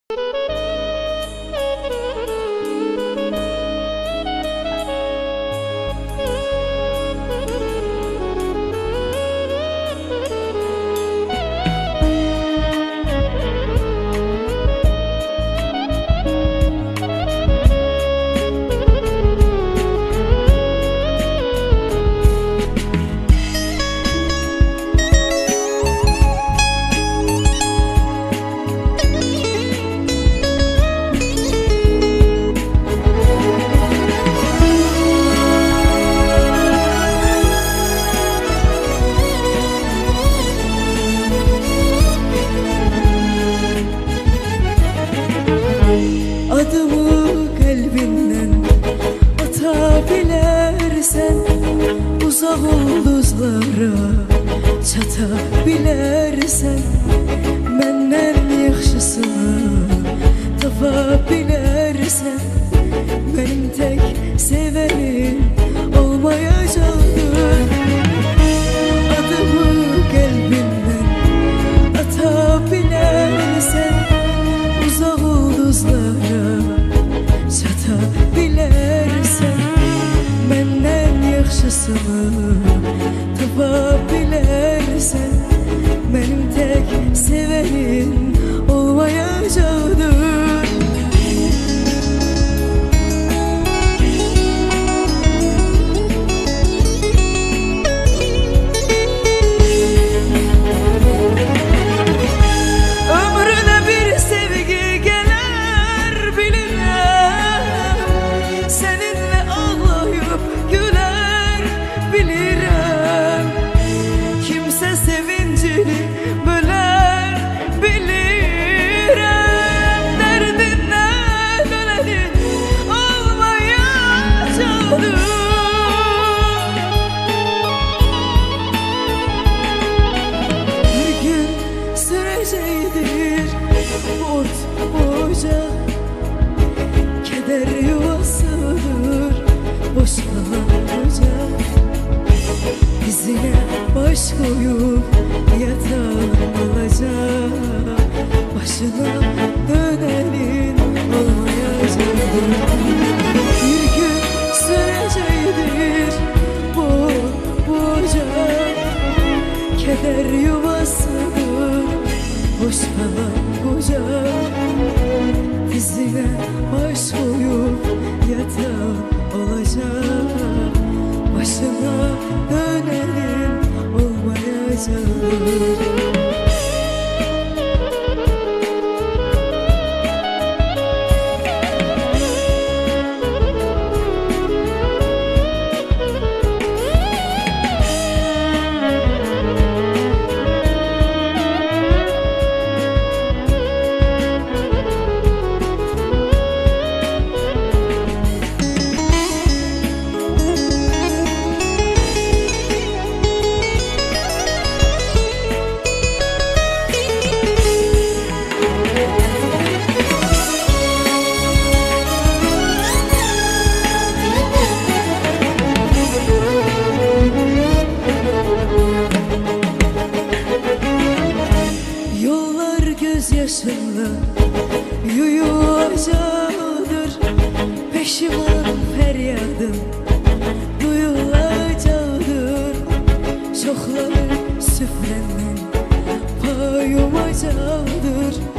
Adımı kalbinden atabilirsen, uzak ulduzlara çatabilirsen, menden yaxşısını tapabilirsen, benim tek sevenim olmayacaktır. Adımı kalbinden atabilirsen, uzak ulduzlara çatabilirsen, menden yaxşısını tapabilirsen, benim tek sevenim olmayacaktır. Keder yuvasıdır boş kalan koca, dizine baş koyup yatan olacak, başına dönenin olmayacaktır. Bir gün sönecektir bu ocak, keder yuvasıdır boş kalan koca, dizine baş koyup yatan olacak, başına dönenin olmayacak. Gözyaşınla yuyulacaktır, peşiman feryadım duyulacaktır, çokları süfrenden pay umacaktır.